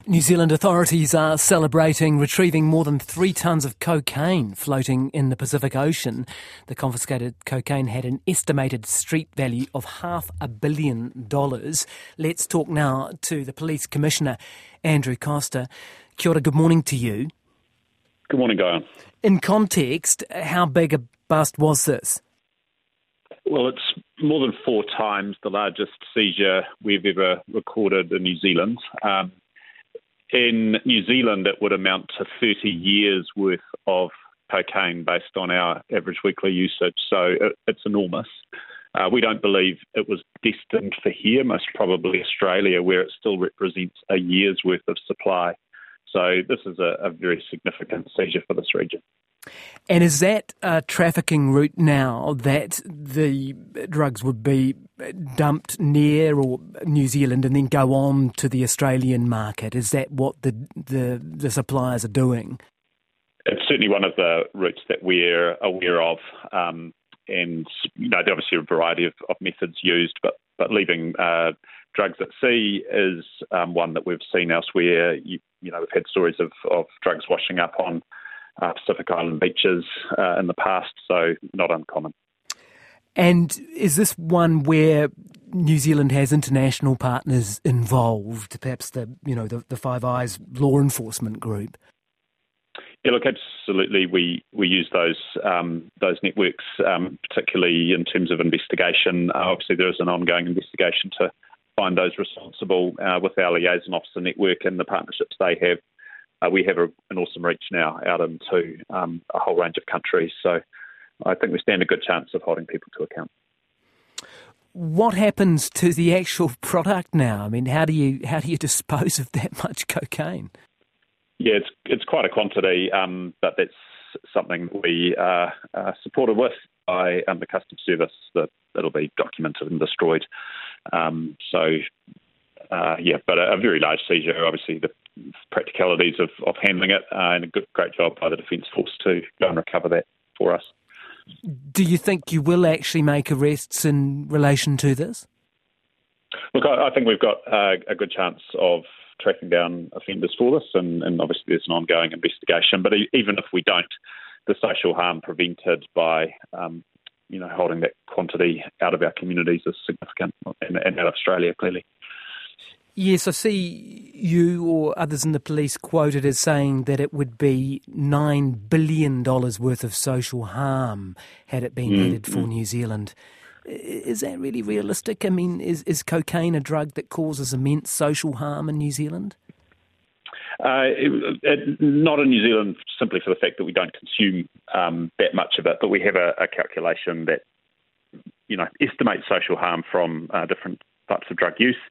New Zealand authorities are celebrating retrieving more than 3 tonnes of cocaine floating in the Pacific Ocean. The confiscated cocaine had an estimated street value of $500 million. Let's talk now to the Police Commissioner, Andrew Costa. Kia ora, good morning to you. Good morning, Guyon. In context, how big a bust was this? Well, it's more than 4 times the largest seizure we've ever recorded in New Zealand. In New Zealand, it would amount to 30 years' worth of cocaine based on our average weekly usage, so it's enormous. We don't believe it was destined for here, most probably Australia, where it still represents a year's worth of supply. So this is a very significant seizure for this region. And is that a trafficking route now that the drugs would be dumped near or New Zealand and then go on to the Australian market? Is that what the suppliers are doing? It's certainly one of the routes that we're aware of. And, there are obviously a variety of methods used, but leaving drugs at sea is one that we've seen elsewhere. We've had stories of drugs washing up on Pacific Island beaches in the past, so not uncommon. And is this one where New Zealand has international partners involved, perhaps the Five Eyes law enforcement group? Yeah, look, absolutely. We use those networks, particularly in terms of investigation. Obviously, there is an ongoing investigation to find those responsible with our liaison officer network and the partnerships they have. We have an awesome reach now out into a whole range of countries, so I think we stand a good chance of holding people to account. What happens to the actual product now? I mean, how do you dispose of that much cocaine? Yeah, it's quite a quantity, but that's something we are supported with by the Customs Service, that it'll be documented and destroyed. But a very large seizure, obviously the practicalities of handling it, and a great job by the Defence Force to go and recover that for us. Do you think you will actually make arrests in relation to this? Look, I think we've got a good chance of tracking down offenders for this, and obviously there's an ongoing investigation. But even if we don't, the social harm prevented by holding that quantity out of our communities is significant, and out of Australia, clearly. Yes, I see you or others in the police quoted as saying that it would be $9 billion worth of social harm had it been headed for New Zealand. Is that really realistic? I mean, is cocaine a drug that causes immense social harm in New Zealand? Not in New Zealand, simply for the fact that we don't consume that much of it, but we have a calculation that estimates social harm from different types of drug use.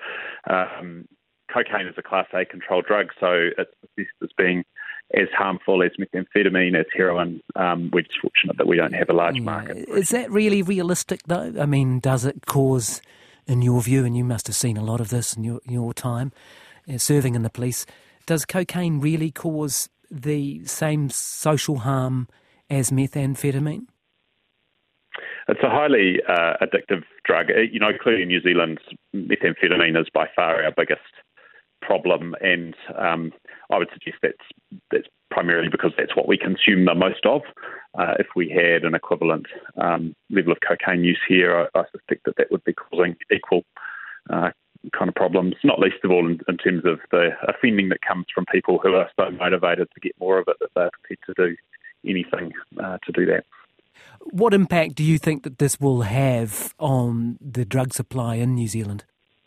Cocaine is a Class A controlled drug, so it's assessed as being as harmful as methamphetamine, as heroin. We're just fortunate that we don't have a large market. Is that really realistic, though? I mean, does it cause, in your view, and you must have seen a lot of this in your time serving in the police, does cocaine really cause the same social harm as methamphetamine? It's a highly addictive drug. Clearly in New Zealand, methamphetamine is by far our biggest problem, and I would suggest that's primarily because that's what we consume the most of. If we had an equivalent level of cocaine use here, I suspect that would be causing equal kind of problems, not least of all in terms of the offending that comes from people who are so motivated to get more of it that they're prepared to do anything to do that. What impact do you think that this will have on the drug supply in New Zealand?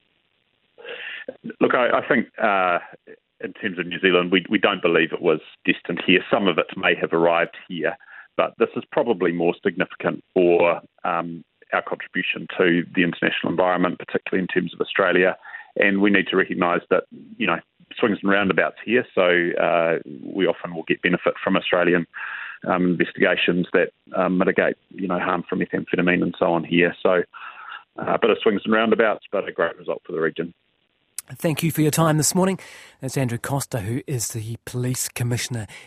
Look, I think in terms of New Zealand, we don't believe it was destined here. Some of it may have arrived here, but this is probably more significant for our contribution to the international environment, particularly in terms of Australia. And we need to recognise that, swings and roundabouts here, so we often will get benefit from Australian investigations that mitigate, harm from methamphetamine and so on here. So a bit of swings and roundabouts, but a great result for the region. Thank you for your time this morning. That's Andrew Costa, who is the Police Commissioner